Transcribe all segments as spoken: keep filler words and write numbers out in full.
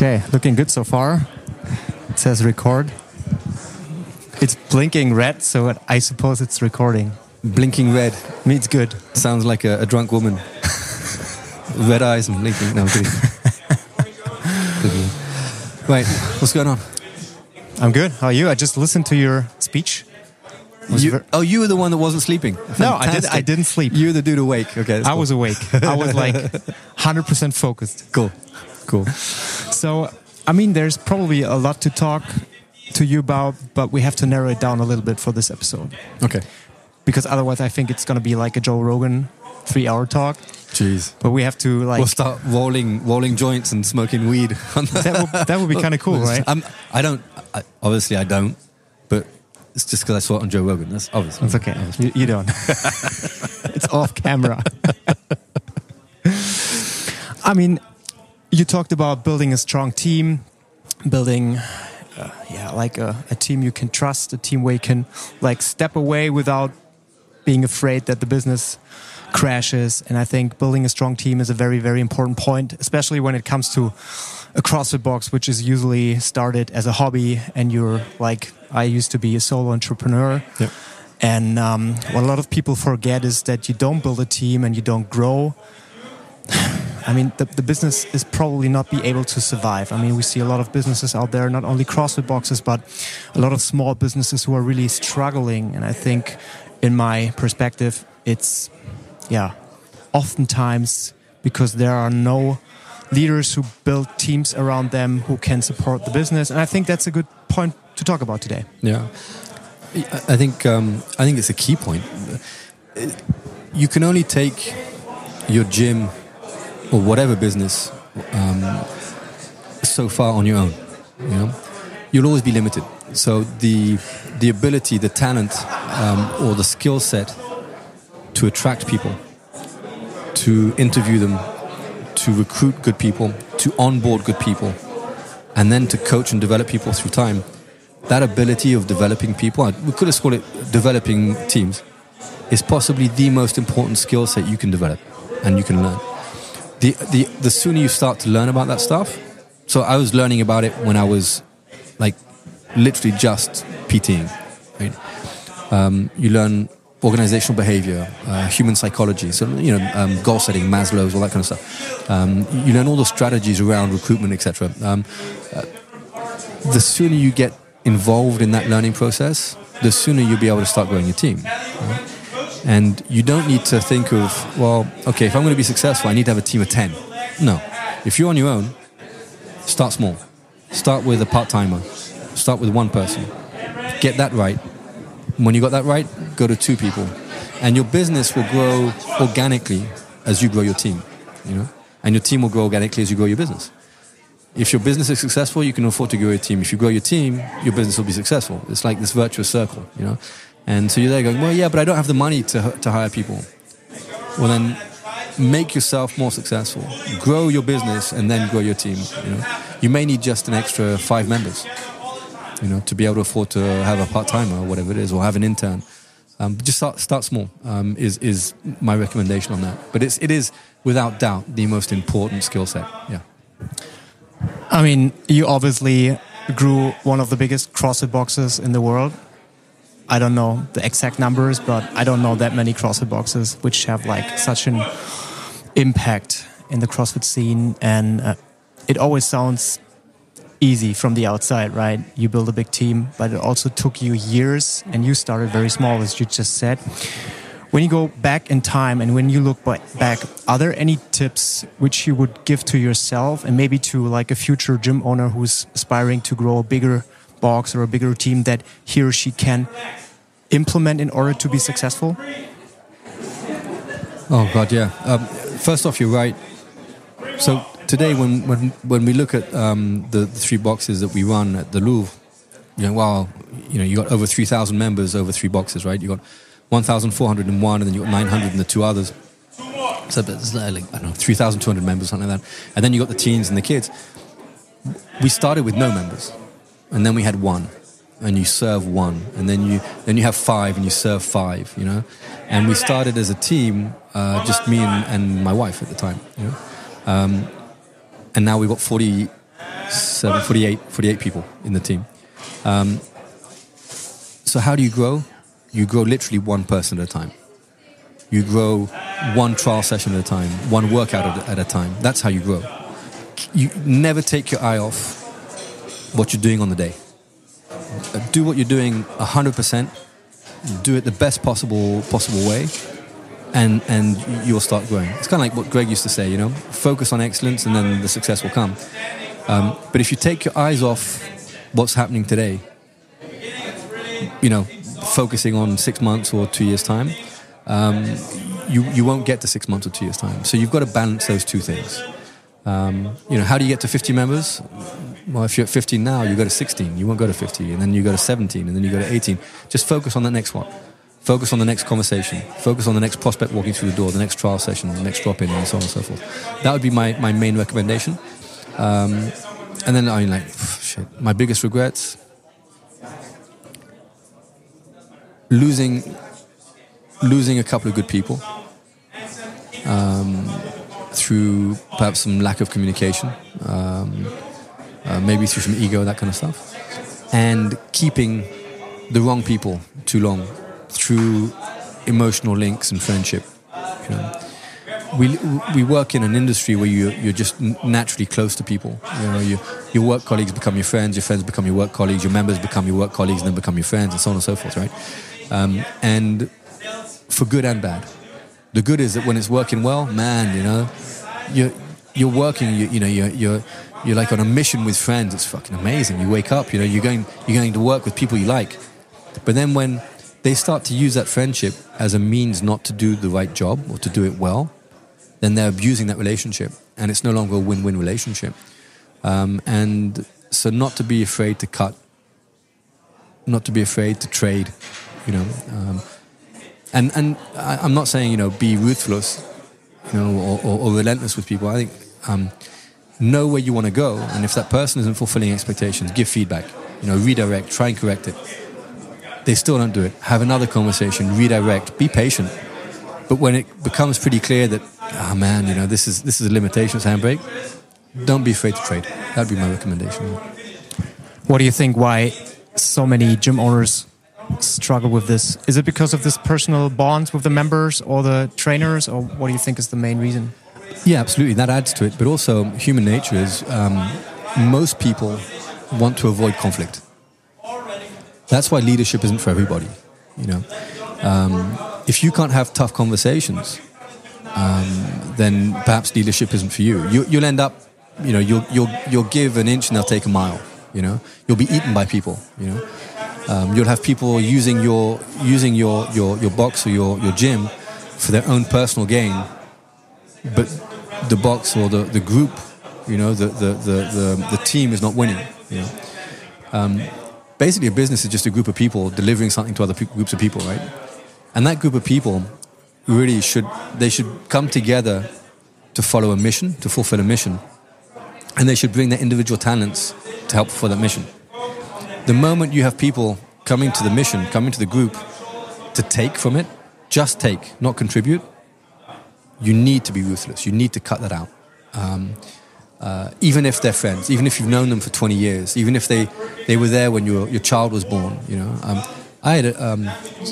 Okay, looking good so far. It says record. It's blinking red, so I suppose it's recording. Blinking red. Means good. Sounds like a, a drunk woman. Red eyes and blinking. No, I'm kidding. Right, what's going on? I'm good. How are you? I just listened to your speech. You, ver- oh, you were the one that wasn't sleeping. No, I, did, I didn't sleep. You were the dude awake. Okay, I cool. was awake. I was like one hundred percent focused. Cool. Cool. So, I mean, there's probably a lot to talk to you about, but we have to narrow it down a little bit for this episode. Okay. Because otherwise I think it's going to be like a Joe Rogan three-hour talk. Jeez. But we have to like... We'll start rolling rolling joints and smoking weed. On the that, would, that would be kind of cool, right? I'm, I don't... I, obviously, I don't. But it's just because I saw it on Joe Rogan. That's obviously... It's okay. You, you don't. It's off camera. I mean, you talked about building a strong team, building... Uh, yeah, like a, a team you can trust, a team where you can like step away without being afraid that the business crashes. And I think building a strong team is a very, very important point, especially when it comes to a CrossFit box, which is usually started as a hobby. And you're like, I used to be a solo entrepreneur. Yep. And um, what a lot of people forget is that you don't build a team and you don't grow. I mean, the, the business is probably not be able to survive. I mean, we see a lot of businesses out there, not only CrossFit boxes, but a lot of small businesses who are really struggling. And I think, in my perspective, it's, yeah, oftentimes because there are no leaders who build teams around them who can support the business. And I think that's a good point to talk about today. Yeah, I think um, I think it's a key point. You can only take your gym or whatever business um, so far on your own. You know, you'll always be limited. So the the ability, the talent, um, or the skill set to attract people, to interview them, to recruit good people, to onboard good people, and then to coach and develop people through time. That ability of developing people, we could have called it developing teams, is possibly the most important skill set you can develop and you can learn. The, the the sooner you start to learn about that stuff, so I was learning about it when I was like literally just PTing, right? Um, you learn organizational behavior, uh, human psychology, so you know um, goal setting, Maslow's, all that kind of stuff. Um, you learn all the strategies around recruitment, et cetera. Um, uh, the sooner you get involved in that learning process, the sooner you'll be able to start growing your team. Right? And you don't need to think of, well, okay, if I'm going to be successful, I need to have a team of ten. No. If you're on your own, start small. Start with a part-timer. Start with one person. Get that right. When you got that right, go to two people. And your business will grow organically as you grow your team. You know, and your team will grow organically as you grow your business. If your business is successful, you can afford to grow your team. If you grow your team, your business will be successful. It's like this virtuous circle, you know. And so you're there going, well, yeah, but I don't have the money to to hire people. Well, then make yourself more successful. Grow your business and then grow your team. You know, you may need just an extra five members, you know, to be able to afford to have a part-timer or whatever it is, or have an intern. Um, but just start start small um, is is my recommendation on that. But it's it is without doubt the most important skill set. Yeah. I mean, you obviously grew one of the biggest CrossFit boxes in the world. I don't know the exact numbers, but I don't know that many CrossFit boxes which have like such an impact in the CrossFit scene. And uh, it always sounds easy from the outside, right? You build a big team, but it also took you years, and you started very small, as you just said. When you go back in time and when you look back, are there any tips which you would give to yourself and maybe to like a future gym owner who's aspiring to grow a bigger box or a bigger team that he or she can implement in order to be successful? Oh God, yeah. Um, first off, you're right. So today, when when when we look at um, the, the three boxes that we run at the Louvre, you know, wow, you know, you got over three thousand members over three boxes, right? You got one thousand four hundred and one, and then you got nine hundred in the two others. So it's like, I don't know, three thousand two hundred members, something like that. And then you got the teens and the kids. We started with no members, and then we had one. And you serve one, and then you then you have five, and you serve five, you know. And we started as a team, uh, just me and, and my wife at the time, you know. Um, and now we've got forty seven, forty-eight, forty-eight people in the team. Um, so how do you grow? You grow literally one person at a time. You grow one trial session at a time, one workout at a, at a time. That's how you grow. You never take your eye off what you're doing on the day. Do what you're doing one hundred percent. Do it the best possible possible way, and and you'll start growing. It's kind of like what Greg used to say, you know, focus on excellence and then the success will come. Um, but if you take your eyes off what's happening today, you know, focusing on six months or two years' time, um, you you won't get to six months or two years' time. So you've got to balance those two things. Um, you know, how do you get to fifty members? Well, if you're at fifteen now, you go to sixteen. You won't go to fifty, and then you go to seventeen, and then you go to eighteen. Just focus on the next one. Focus on the next conversation. Focus on the next prospect walking through the door, the next trial session, the next drop-in, and so on and so forth. That would be my, my main recommendation. Um, and then, I mean, like, shit, my biggest regrets... Losing, losing a couple of good people um, through perhaps some lack of communication, um, uh, maybe through some ego, that kind of stuff, and keeping the wrong people too long through emotional links and friendship. You know, we we work in an industry where you you're just naturally close to people. You know, you, your work colleagues become your friends, your friends become your work colleagues, your members become your work colleagues, and then become your friends, and so on and so forth. Right. Um, and for good and bad. The good is that when it's working well, man, you know, you're you're working, you, you know, you're you're you're like on a mission with friends. It's fucking amazing. You wake up, you know, you're going you're going to work with people you like. But then when they start to use that friendship as a means not to do the right job or to do it well, then they're abusing that relationship, and it's no longer a win-win relationship. Um, and so, not to be afraid to cut, not to be afraid to trade. You know, um, and and I, I'm not saying, you know, be ruthless, you know, or, or, or relentless with people. I think um, know where you want to go, and if that person isn't fulfilling expectations, give feedback. You know, redirect, try and correct it. They still don't do it. Have another conversation, redirect, be patient. But when it becomes pretty clear that, oh man, you know, this is this is a limitation, it's handbrake, don't be afraid to trade. That'd be my recommendation. What do you think? Why so many gym owners struggle with this? Is it because of this personal bonds with the members or the trainers, or what do you think is the main reason? Yeah, absolutely. That adds to it. But also, human nature is um, most people want to avoid conflict. That's why leadership isn't for everybody. You know, um, if you can't have tough conversations, um, then perhaps leadership isn't for you. you. You'll end up, you know, you'll you'll you'll give an inch and they'll take a mile. You know, you'll be eaten by people. You know. Um, you'll have people using your using your, your, your box or your, your gym for their own personal gain, but the box or the, the group, you know, the, the, the, the, the team is not winning. You know, um, basically a business is just a group of people delivering something to other pe- groups of people, right? And that group of people really should they should come together to follow a mission, to fulfill a mission, and they should bring their individual talents to help fulfill that mission. The moment you have people coming to the mission, coming to the group to take from it, just take, not contribute, you need to be ruthless. You need to cut that out. Um, uh, even if they're friends, even if you've known them for twenty years, even if they, they were there when your your child was born, you know. Um, I had, um,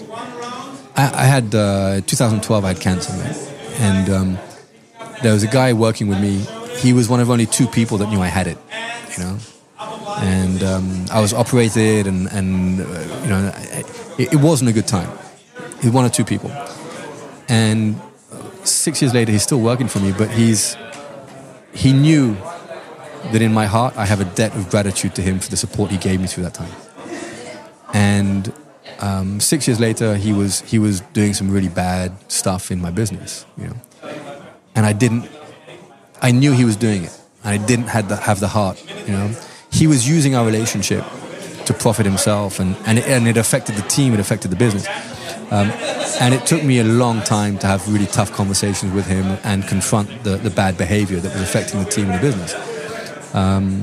I, I had uh, twenty twelve, I had cancer, right? And um, there was a guy working with me. He was one of only two people that knew I had it, you know. And um, I was operated, and, and uh, you know, it, it wasn't a good time. It was one or two people. And six years later, he's still working for me, but he's he knew that in my heart, I have a debt of gratitude to him for the support he gave me through that time. And um, six years later, he was he was doing some really bad stuff in my business, you know. And I didn't. I knew he was doing it, and I didn't have the, have the heart, you know. He was using our relationship to profit himself, and, and, it, and it affected the team, it affected the business. Um, and it took me a long time to have really tough conversations with him and confront the, the bad behavior that was affecting the team and the business. Um,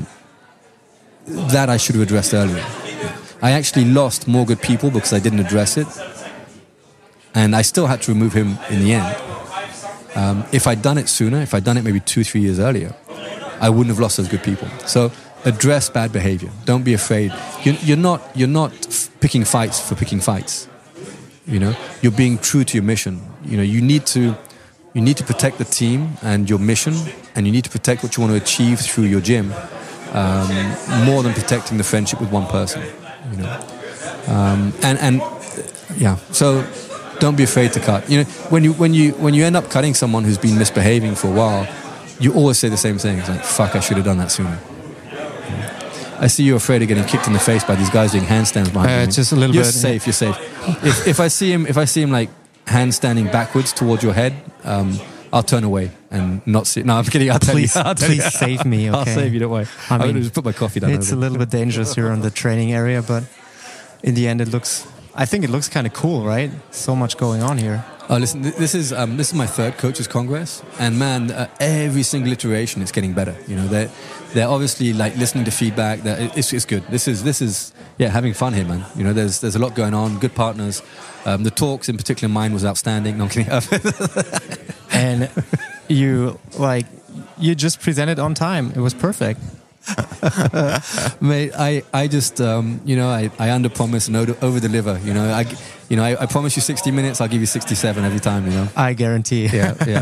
that I should have addressed earlier. I actually lost more good people because I didn't address it. And I still had to remove him in the end. Um, if I'd done it sooner, if I'd done it maybe two, three years earlier, I wouldn't have lost those good people. So address bad behavior. Don't be afraid. You're, you're not you're not f- picking fights for picking fights. You know, you're being true to your mission. You know, you need to you need to protect the team and your mission, and you need to protect what you want to achieve through your gym, um, more than protecting the friendship with one person. You know, um, and and yeah. So don't be afraid to cut. You know, when you when you when you end up cutting someone who's been misbehaving for a while, you always say the same thing. It's like, fuck, I should have done that sooner. I see you're afraid of getting kicked in the face by these guys doing handstands behind uh, you. Just a little you're bit. Safe, you're safe. if, if I see him, if I see him like handstanding backwards towards your head, um, I'll turn away and not see. No, I'm kidding. I'll please, tell you. I'll tell please you. save me. Okay? I'll save you. Don't worry. I mean, I'm gonna just put my coffee down. It's a little bit dangerous here on the training area, but in the end, it looks. I think it looks kind of cool, right? So much going on here. Oh, listen, this is um, this is my third coaches congress, and man, uh, every single iteration it's getting better. You know, they're they're obviously like listening to feedback. That it's it's good. This is this is yeah, having fun here, man. You know, there's there's a lot going on. Good partners. Um, the talks, in particular, mine was outstanding. No, I'm kidding. And you like you just presented on time. It was perfect. Mate, I, I just um, you know I, I under promise and over deliver. You know I you know I, I promise you sixty minutes. I'll give you sixty-seven every time. You know I guarantee. Yeah, yeah.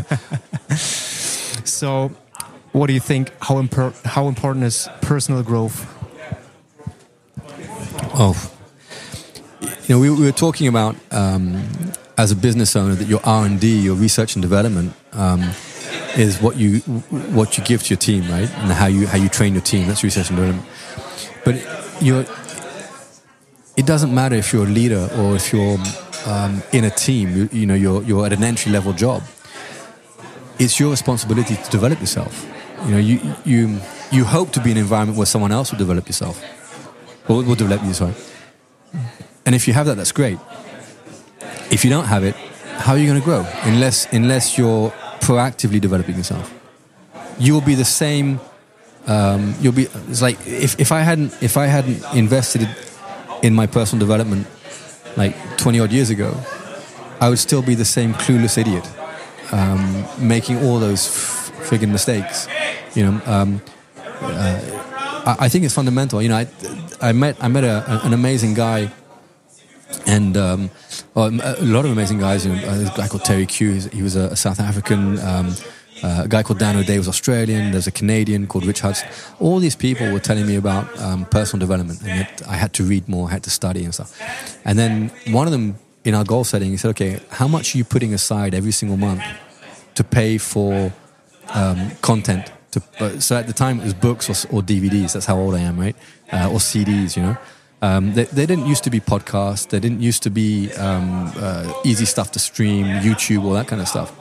So, what do you think? How impor- how important is personal growth? Oh, you know we, we were talking about um, as a business owner that your R and D, your research and development. Um, is what you what you give to your team, right? And how you how you train your team. That's research and development. But you're, it doesn't matter if you're a leader or if you're um, in a team. You, you know, you're you're at an entry level job. It's your responsibility to develop yourself. You know, you you you hope to be in an environment where someone else will develop yourself. Will will develop you, sorry. And if you have that, that's great. If you don't have it, how are you going to grow? Unless unless you're proactively developing yourself, you will be the same. Um, you'll be. It's like if, if I hadn't if I hadn't invested in my personal development like twenty odd years ago, I would still be the same clueless idiot, um, making all those f- friggin' mistakes. You know, um, uh, I, I think it's fundamental. You know, I I met I met a, an amazing guy. And um, well, a lot of amazing guys. You know, there's a guy called Terry Q. He was a South African. Um, uh, a guy called Dan O'Day was Australian. There's a Canadian called Rich Hudson. All these people were telling me about um, personal development, and yet I had to read more, I had to study and stuff. And then one of them, in our goal setting, he said, "Okay, how much are you putting aside every single month to pay for um, content?" To, uh, so at the time, it was books or, or D V Ds. That's how old I am, right? Uh, or C Ds, you know. Um, they, they didn't used to be podcasts. They didn't used to be um, uh, easy stuff to stream, YouTube, all that kind of stuff.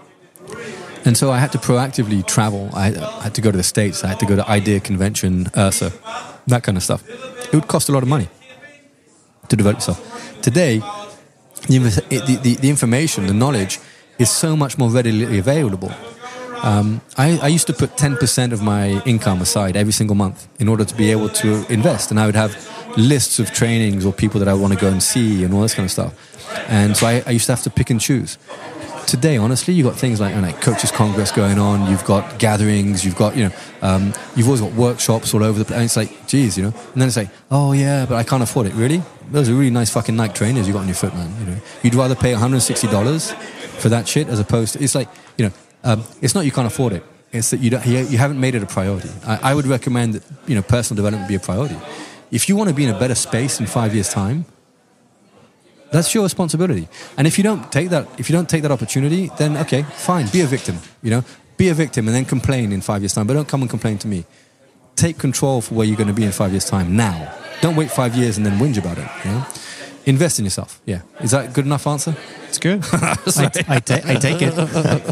And so I had to proactively travel. I, I had to go to the States. I had to go to IDEA Convention, U R S A, that kind of stuff. It would cost a lot of money to develop yourself. Today, the, the, the, the information, the knowledge is so much more readily available. Um, I, I used to put ten percent of my income aside every single month in order to be able to invest. And I would have lists of trainings or people that I want to go and see and all this kind of stuff. And so I, I used to have to pick and choose. Today, honestly, you've got things like, like Coaches Congress going on, you've got gatherings, you've got, you know, um, you've always got workshops all over the place. And it's like, geez, you know. And then it's like, oh yeah, but I can't afford it. Really? Those are really nice fucking Nike trainers you got on your foot, man. You know, you'd rather pay one hundred sixty dollars for that shit as opposed to, it's like, you know, um, it's not you can't afford it. It's that you don't, you, you haven't made it a priority. I, I would recommend that, you know, personal development be a priority. If you want to be in a better space in five years' time, that's your responsibility. And if you don't take that, if you don't take that opportunity, then okay, fine, be a victim. You know, be a victim and then complain in five years' time. But don't come and complain to me. Take control for where you're going to be in five years' time now. Don't wait five years and then whinge about it. You know? Invest in yourself. Yeah, is that a good enough answer? It's good. I, I, ta- I take it.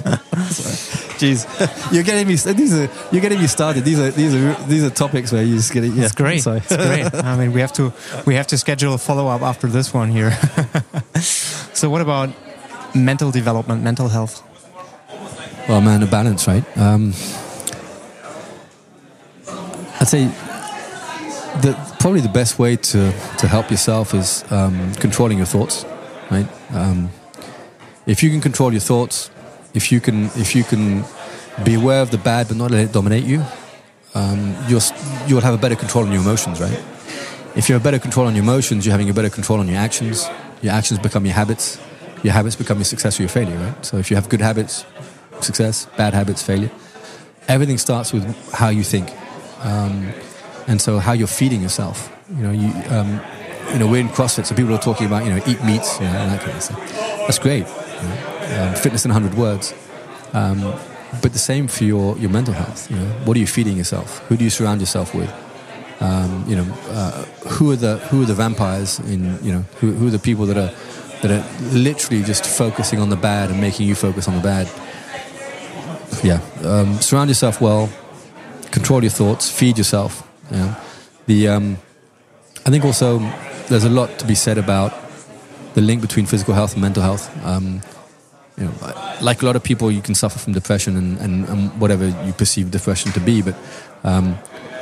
Jeez, you're getting me. These are you're getting me started. These are these are these are topics where you just get it. Yeah, it's great. Sorry. It's great. I mean, we have to we have to schedule a follow up after this one here. So, what about mental development, mental health? Well, man, a balance, right? Um, I'd say the probably the best way to to help yourself is um, controlling your thoughts, right? Um, if you can control your thoughts, if you can if you can be aware of the bad but not let it dominate you, um, you're, you'll have a better control on your emotions, right? If you have better control on your emotions, you're having a better control on your actions. Your actions become your habits. Your habits become your success or your failure, right? So if you have good habits, success, bad habits, failure. Everything starts with how you think. Um, and so how you're feeding yourself. You know, you, um, you know, we're in CrossFit, so people are talking about, you know, eat meats, you know, and that kind of stuff. That's great. You know? um, fitness in a hundred words. Um, but the same for your, your mental health. You know, what are you feeding yourself? Who do you surround yourself with? Um, you know, uh, who are the who are the vampires in, you know, who, who are the people that are that are literally just focusing on the bad and making you focus on the bad? Yeah, um, surround yourself well, control your thoughts, feed yourself. You know? The um, I think also there's a lot to be said about the link between physical health and mental health. Um, you know, like a lot of people, you can suffer from depression and, and, and whatever you perceive depression to be, but um,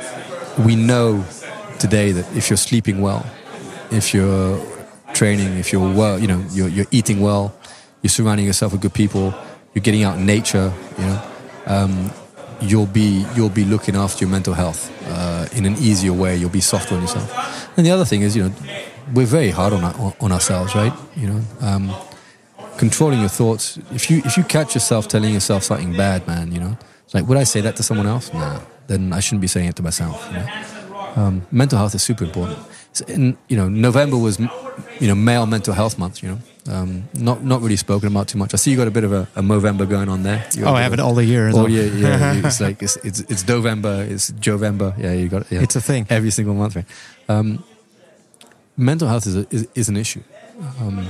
we know today that if you're sleeping well, if you're training, if you're well, you know, you're, you're eating well, you're surrounding yourself with good people, you're getting out in nature, you know, um, you'll be you'll be looking after your mental health uh, in an easier way. You'll be softer on yourself. And the other thing is, you know, we're very hard on our, on ourselves, right? You know, um, controlling your thoughts. If you if you catch yourself telling yourself something bad, man, you know, it's like, would I say that to someone else? Nah, then I shouldn't be saying it to myself. You know? um, mental health is super important. In, you know, November was, you know, Male Mental Health Month. You know, um, not not really spoken about too much. I see you got a bit of a, a Movember going on there. Oh, I have it all the year. Oh yeah, yeah. It's like it's it's it's Dovember, it's Jovember. Yeah, you got it. Yeah. It's a thing every single month. Right? Um, mental health is, a, is is an issue. Um,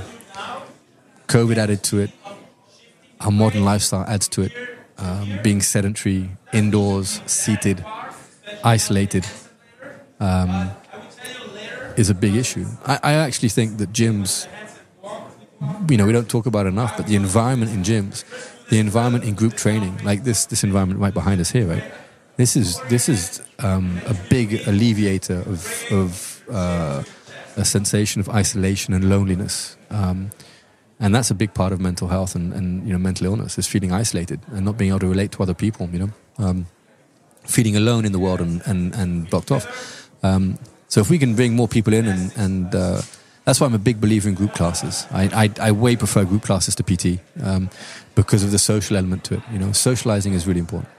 COVID added to it. Our modern lifestyle adds to it. Um, being sedentary, indoors, seated, isolated. Um, is a big issue. I, I actually think that gyms, you know, we don't talk about it enough, but the environment in gyms, the environment in group training, like this this environment right behind us here, right? This is this is um, a big alleviator of, of uh, a sensation of isolation and loneliness. Um, and that's a big part of mental health and, and, you know, mental illness, is feeling isolated and not being able to relate to other people, you know, um, feeling alone in the world and, and, and blocked off. Um, So if we can bring more people in, and, and uh, that's why I'm a big believer in group classes. I, I, I way prefer group classes to P T um, because of the social element to it. You know, socializing is really important.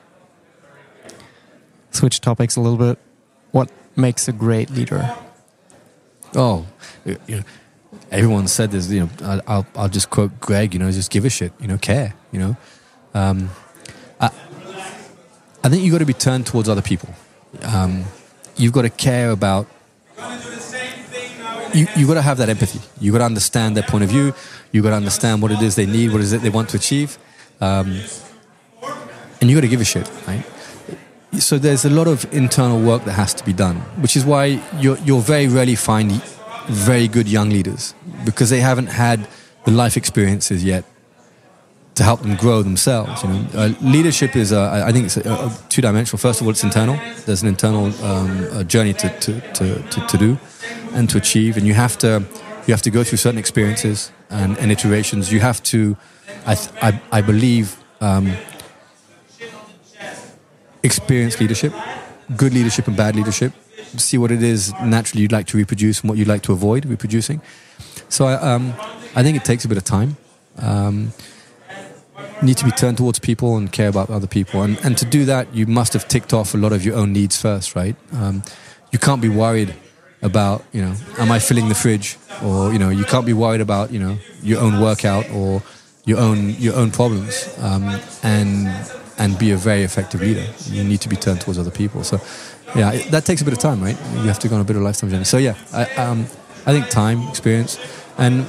Switch topics a little bit. What makes a great leader? Oh, you know, everyone said this. You know, I'll I'll just quote Greg. You know, just give a shit. You know, care. You know, um, I I think you got to be turned towards other people. Um, you've got to care about. You you got to have that empathy. You got to understand their point of view. You got to understand what it is they need, what is it they want to achieve, um, and you got to give a shit, right? So there's a lot of internal work that has to be done, which is why you're you'll very rarely find very good young leaders, because they haven't had the life experiences yet to help them grow themselves. You know, uh, leadership is, uh, I think, it's uh, two-dimensional. First of all, it's internal. There's an internal um, a journey to to, to, to to do and to achieve, and you have to you have to go through certain experiences and, and iterations. You have to, I I, I believe, um, experience leadership, good leadership and bad leadership. See what it is naturally you'd like to reproduce and what you'd like to avoid reproducing. So I um, I think it takes a bit of time. Um, need to be turned towards people and care about other people, and and to do that you must have ticked off a lot of your own needs first, right? Um, you can't be worried about, you know, am I filling the fridge, or, you know, you can't be worried about, you know, your own workout or your own your own problems, um, and and be a very effective leader. You need to be turned towards other people. So yeah, it, that takes a bit of time, right? You have to go on a bit of a lifetime journey. So yeah, I um, I think time, experience, and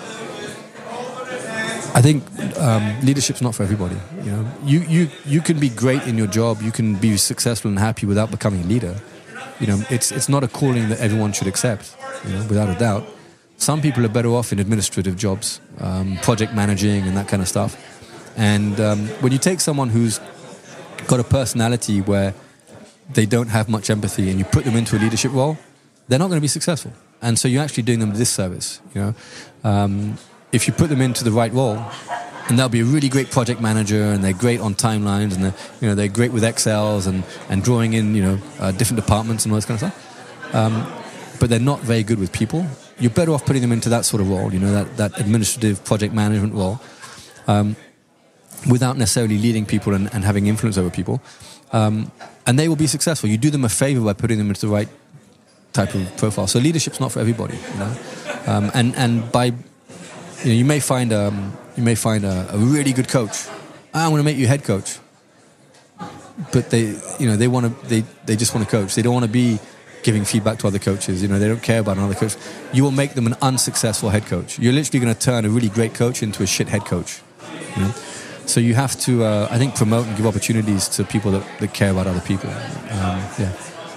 I think um, leadership's not for everybody. You know, you, you you can be great in your job. You can be successful and happy without becoming a leader. You know, it's it's not a calling that everyone should accept. You know, without a doubt, some people are better off in administrative jobs, um, project managing and that kind of stuff. And um, when you take someone who's got a personality where they don't have much empathy, and you put them into a leadership role, they're not going to be successful. And so you're actually doing them a disservice. You know. Um, If you put them into the right role and they'll be a really great project manager, and they're great on timelines, and they're, you know, they're great with Excels and, and drawing in, you know, uh, different departments and all this kind of stuff. Um, but they're not very good with people. You're better off putting them into that sort of role, you know, that, that administrative project management role, um, without necessarily leading people and, and having influence over people. Um, and they will be successful. You do them a favor by putting them into the right type of profile. So leadership's not for everybody, you know. Um, and and by, you know, you may find um, you may find a, a really good coach. I want to make you head coach, but they, you know, they want to they they just want to coach. They don't want to be giving feedback to other coaches. You know, they don't care about another coach. You will make them an unsuccessful head coach. You're literally going to turn a really great coach into a shit head coach. You know? So you have to, uh, I think, promote and give opportunities to people that, that care about other people. Um, yeah.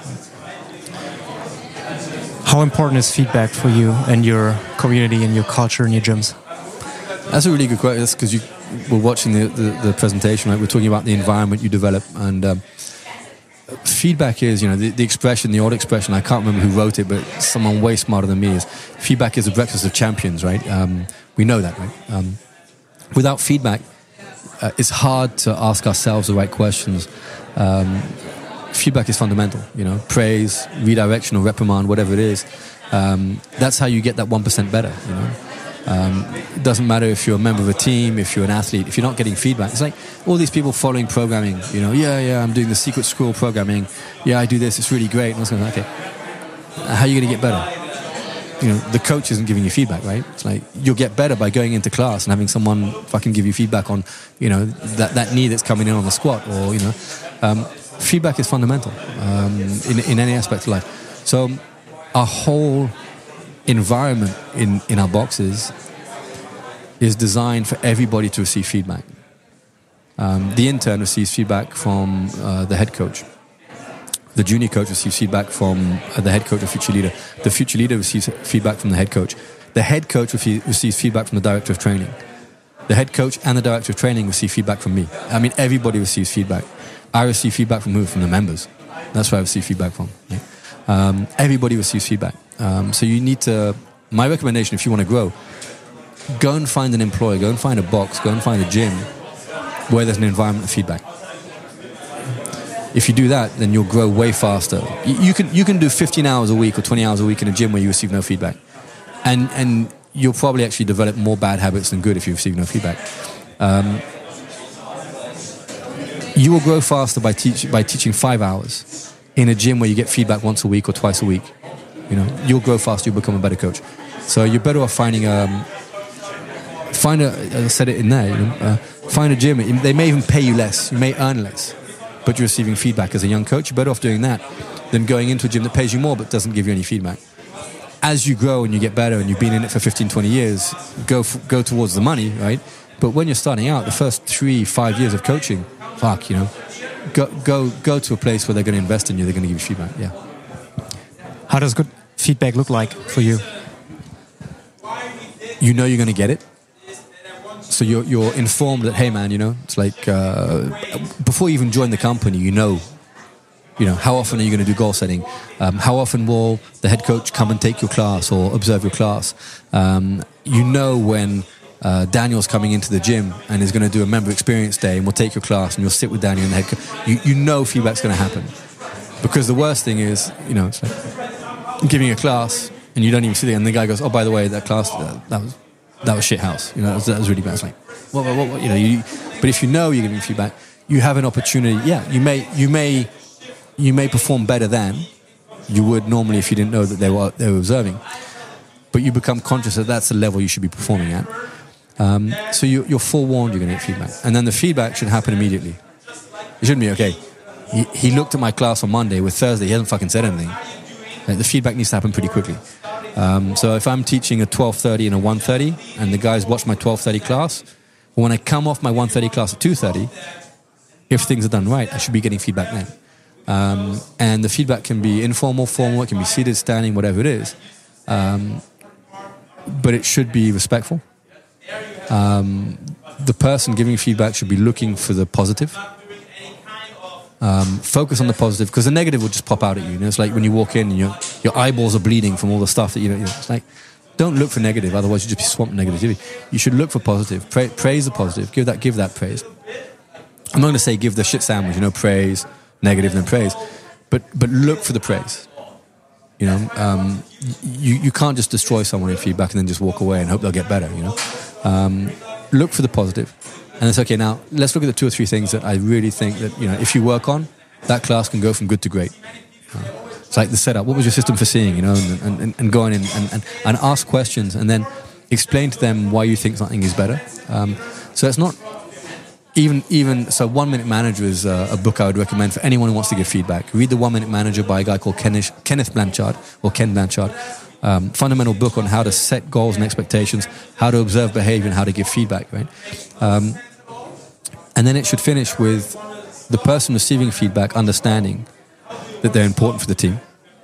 How important is feedback for you and your community and your culture in your gyms? That's a really good question. That's because you were watching the, the, the presentation, right? We're talking about the environment you develop. And um, feedback is, you know, the, the expression, the old expression, I can't remember who wrote it, but someone way smarter than me is, feedback is the breakfast of champions, right? Um, we know that, right? Um, without feedback, uh, it's hard to ask ourselves the right questions. Um, feedback is fundamental, you know, praise, redirection or reprimand, whatever it is. Um, that's how you get that one percent better, you know. Um, it doesn't matter if you're a member of a team, if you're an athlete, if you're not getting feedback. It's like all these people following programming, you know, yeah, yeah, I'm doing the secret squirrel programming. Yeah, I do this, it's really great. And I was going, okay, how are you going to get better? You know, the coach isn't giving you feedback, right? It's like you'll get better by going into class and having someone fucking give you feedback on, you know, that, that knee that's coming in on the squat, or, you know, um, feedback is fundamental um, in, in any aspect of life. So our whole environment in, in our boxes is designed for everybody to receive feedback. Um, the intern receives feedback from uh, the head coach. The junior coach receives feedback from uh, the head coach or future leader. The future leader receives feedback from the head coach. The head coach rece- receives feedback from the director of training. The head coach and the director of training receive feedback from me. I mean, everybody receives feedback. I receive feedback from who? From the members. That's where I receive feedback from. Yeah. Um, everybody receives feedback. Um, so you need to, my recommendation if you want to grow, go and find an employer, go and find a box, go and find a gym where there's an environment of feedback. If you do that, then you'll grow way faster. You, you can you can do fifteen hours a week or twenty hours a week in a gym where you receive no feedback. And and you'll probably actually develop more bad habits than good if you receive no feedback. Um, you will grow faster by, teach, by teaching five hours in a gym where you get feedback once a week or twice a week. You know, you'll grow faster, you'll become a better coach. So you're better off finding um, find a, I said it in there, you know, uh, find a gym. They may even pay you less, you may earn less, but you're receiving feedback as a young coach. You're better off doing that than going into a gym that pays you more but doesn't give you any feedback. As you grow and you get better and you've been in it for fifteen, twenty years, go f- go towards the money, right? But when you're starting out, the first three, five years of coaching, fuck, you know, go go go to a place where they're going to invest in you, they're going to give you feedback, yeah. How does good feedback look like for you? You know you're going to get it. So you're you're informed that, hey man, you know, it's like uh, before you even join the company, you know, you know, how often are you going to do goal setting? Um, how often will the head coach come and take your class or observe your class? Um, you know when uh, Daniel's coming into the gym and is going to do a member experience day and we'll take your class and you'll sit with Daniel and the head coach. You, you know feedback's going to happen. Because the worst thing is, you know, it's like giving a class and you don't even see it and the guy goes, oh, by the way, that class, that, that was that was shit house. You know, that was, that was really bad. It's like, what, what, what, you know, you, but if you know you're giving feedback, you have an opportunity. Yeah, you may, you may, you may perform better than you would normally if you didn't know that they were they were observing. But you become conscious that that's the level you should be performing at. Um, so you, you're forewarned you're going to get feedback, and then the feedback should happen immediately. It shouldn't be okay. He, he looked at my class on Monday. With Thursday, he hasn't fucking said anything. Like, the feedback needs to happen pretty quickly. Um, so if I'm teaching a twelve thirty and a one thirty, and the guys watch my twelve thirty class, when I come off my one thirty class at two thirty, if things are done right, I should be getting feedback then. Um, and the feedback can be informal, formal, it can be seated, standing, whatever it is. Um, but it should be respectful. Um, the person giving feedback should be looking for the positive. Um, focus on the positive, because the negative will just pop out at you. You know, it's like when you walk in and your your eyeballs are bleeding from all the stuff that you know. You know it's like, don't look for negative, otherwise you just be swamped in negativity. You should look for positive. Pra- praise the positive. Give that, give that praise. I'm not going to say give the shit sandwich, you know, praise, negative, then praise. But but look for the praise. You know, um, you, you can't just destroy someone in feedback and then just walk away and hope they'll get better, you know. Um, look for the positive. And it's okay, now let's look at the two or three things that I really think that, you know, if you work on, that class can go from good to great. Uh, it's like the setup. What was your system for seeing, you know, and, and, and go in and, and, and ask questions and then explain to them why you think something is better. Um, so it's not even, even so One Minute Manager is a, a book I would recommend for anyone who wants to give feedback. Read The One Minute Manager by a guy called Kenneth, Kenneth Blanchard, or Ken Blanchard. Um, fundamental book on how to set goals and expectations, how to observe behavior and how to give feedback, right? Um, and then it should finish with the person receiving feedback understanding that they're important for the team,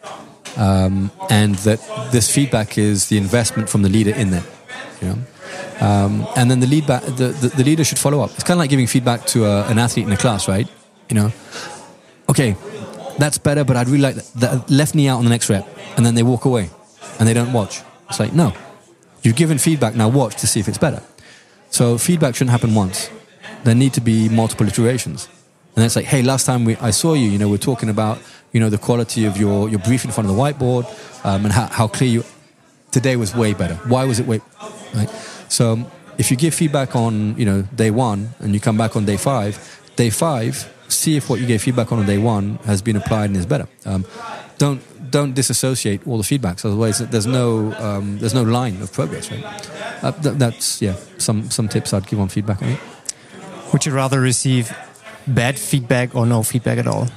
um, and that this feedback is the investment from the leader in them, you know. Um, and then the lead back, the, the, the leader should follow up. It's kind of like giving feedback to a, an athlete in a class, right? You know, okay, that's better, but I'd really like that, that left knee out on the next rep, and then they walk away and they don't watch. It's like, no, you've given feedback, now watch to see if it's better. So feedback shouldn't happen once. There need to be multiple iterations. And it's like, hey, last time we, I saw you, you know, we're talking about, you know, the quality of your, your brief in front of the whiteboard, um, and how, how clear you, today was way better. Why was it way, right? So if you give feedback on, you know, day one and you come back on day five, day five, see if what you gave feedback on on day one has been applied and is better. Um, don't, don't disassociate all the feedbacks. Otherwise there's no, um, there's no line of progress, right? Uh, th- that's, yeah, some, some tips I'd give on feedback on it. Would you rather receive bad feedback or no feedback at all?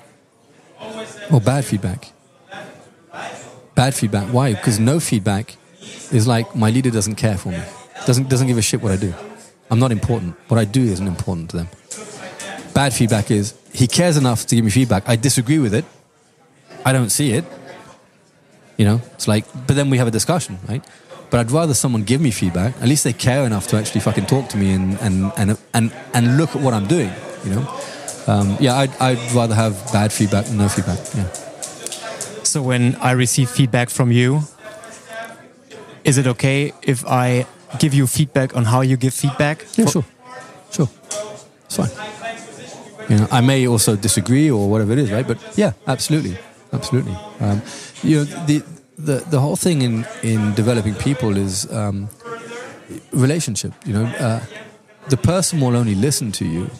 Or bad feedback. Bad feedback. Why? Because no feedback is like my leader doesn't care for me. Doesn't doesn't give a shit what I do. I'm not important. What I do isn't important to them. Bad feedback is he cares enough to give me feedback. I disagree with it. I don't see it. You know, it's like, but then we have a discussion, right? But I'd rather someone give me feedback. At least they care enough to actually fucking talk to me and and and and, and look at what I'm doing. You know, um, yeah, I'd, I'd rather have bad feedback than no feedback. Yeah. So when I receive feedback from you, is it okay if I give you feedback on how you give feedback? Yeah, sure, sure, it's fine. You know, I may also disagree or whatever it is, right? But yeah, absolutely, absolutely. Um, you know, the the the whole thing in in developing people is um, relationship. You know, uh, the person will only listen to you.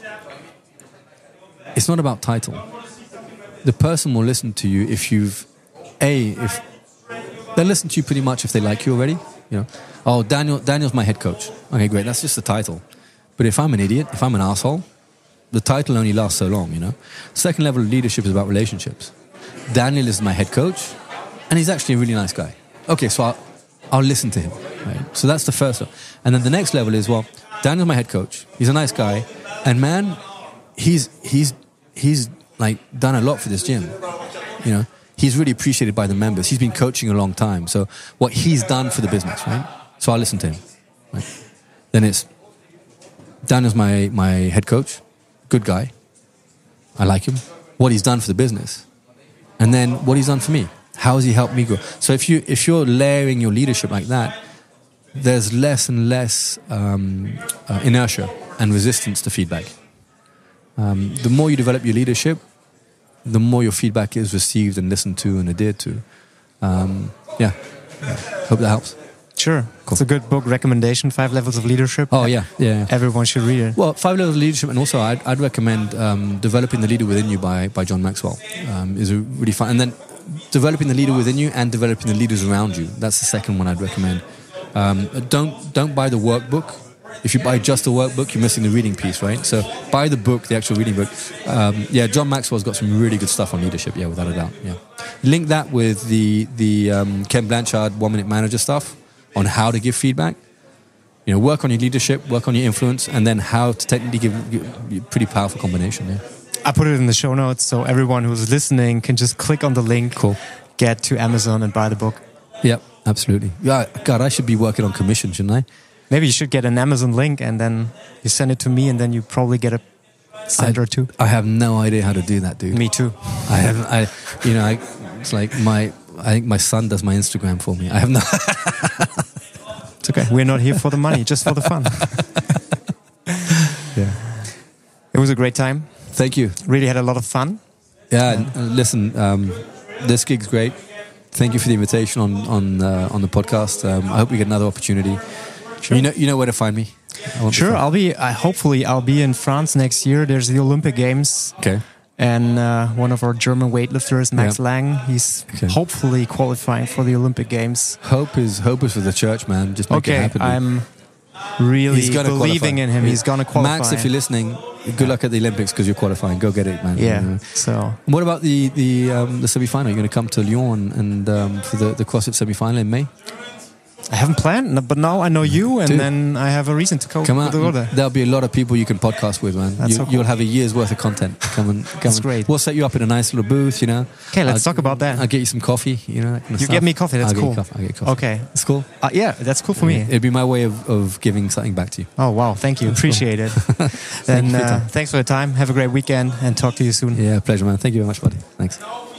It's not about title. The person will listen to you if you've, A, if they'll listen to you pretty much if they like you already. You know, oh, Daniel, Daniel's my head coach. Okay, great. That's just the title. But if I'm an idiot, if I'm an asshole, the title only lasts so long, you know. Second level of leadership is about relationships. Daniel is my head coach, and he's actually a really nice guy. Okay, so I'll, I'll listen to him. Right? So that's the first one. And then the next level is, well, Daniel's my head coach. He's a nice guy. And man, he's he's he's like done a lot for this gym. You know, he's really appreciated by the members. He's been coaching a long time. So what he's done for the business, right? So I'll listen to him. Right? Then it's Daniel's my my head coach. Good guy. I like him. What he's done for the business. And then what he's done for me. How has he helped me grow? So if you if you're layering your leadership like that, there's less and less um, uh, inertia and resistance to feedback. Um, the more you develop your leadership, the more your feedback is received and listened to and adhered to. Um, yeah. yeah, hope that helps. Sure, cool. It's a good book recommendation. Five Levels of Leadership. Oh yeah, yeah. yeah. Everyone should read it. Well, Five Levels of Leadership, and also I'd, I'd recommend um, Developing the Leader Within You by by John Maxwell. Um, is a really fun, and then Developing the Leader Within You and Developing the Leaders Around You. That's the second one I'd recommend. Um, don't don't buy the workbook. If you buy just the workbook, you're missing the reading piece, right? So buy the book, the actual reading book. Um, yeah, John Maxwell's got some really good stuff on leadership. Yeah, without a doubt. Yeah, link that with the the um, Ken Blanchard One Minute Manager stuff on how to give feedback. You know, work on your leadership, work on your influence, and then how to technically give, give pretty powerful combination. Yeah, I put it in the show notes so everyone who's listening can just click on the link, cool. get to Amazon and buy the book. Yep, absolutely. Yeah, God, I should be working on commission, shouldn't I? Maybe you should get an Amazon link and then you send it to me and then you probably get a cent I, or two. I have no idea how to do that, dude. Me too. I haven't, I, you know, I, it's like my, I think my son does my Instagram for me. I have no. It's okay. We're not here for the money, just for the fun. Yeah. It was a great time. Thank you. Really had a lot of fun. Yeah. And, uh, listen, um, this gig's great. Thank you for the invitation on on uh, on the podcast. Um, I hope we get another opportunity. Sure. You know, you know where to find me. Sure. I'll be. Uh, hopefully, I'll be in France next year. There's the Olympic Games. Okay. And uh, one of our German weightlifters, Max yeah. Lang, he's okay. hopefully qualifying for the Olympic Games. Hope is hope is for the church, man. Just make okay, it happen. I'm really believing qualify. in him. He's going to qualify. Max, if you're listening, good luck at the Olympics because you're qualifying. Go get it, man. Yeah. You know. So. What about the the um, the semi-final? You're going to come to Lyon and um, for the the CrossFit semi-final in May? I haven't planned, but now I know you, and Dude. then I have a reason to go. Come on, go there. There'll be a lot of people you can podcast with, man. That's You, so cool. You'll have a year's worth of content. Come and come. That's and, great. We'll set you up in a nice little booth, you know. Okay, let's I'll, talk about that. I'll get you some coffee, you know. That kind of you stuff. get me coffee. That's I'll cool. Get you coffee. I'll get you coffee. Okay, it's cool. Uh, yeah, that's cool for me. It'd be my way of, of giving something back to you. Oh wow, thank you, That's appreciate cool. it. Thank Then you for your uh, time. thanks for the time. Have a great weekend, and talk to you soon. Yeah, pleasure, man. Thank you very much, buddy. Thanks.